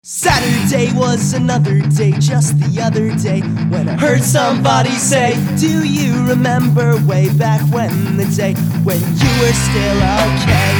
Saturday was another day, just the other day, when I heard somebody say, do you remember way back when, the day when you were still okay?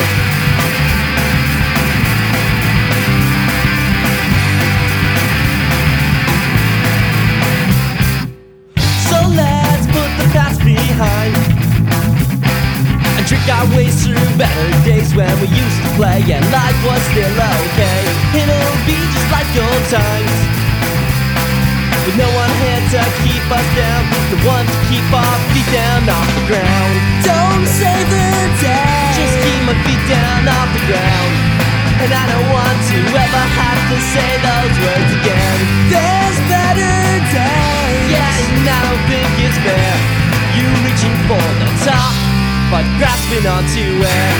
So let's put the past behind and drink our ways through better days when we used to play and life was still okay. It'll be just like old times, with no one here to keep us down, the one to keep our feet down off the ground. Don't save the day, just keep my feet down off the ground. And I don't want to ever have to say those words again. There's better days, yeah, and I don't think it's fair, you reaching for the top but grasping onto air.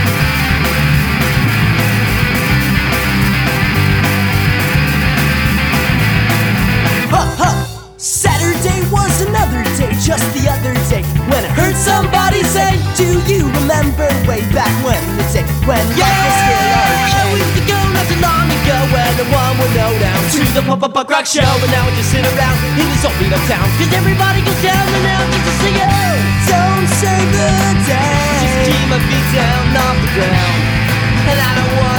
Saturday was another day, just the other day, when I heard somebody say, do you remember way back when, the day when life was still okay? We used to go not too long ago when no one would know down to the punk rock show, and now we just sit around in this old beat up town, cause everybody goes down and now just to sing it. Don't save the day, just keep my feet down off the ground, and I don't want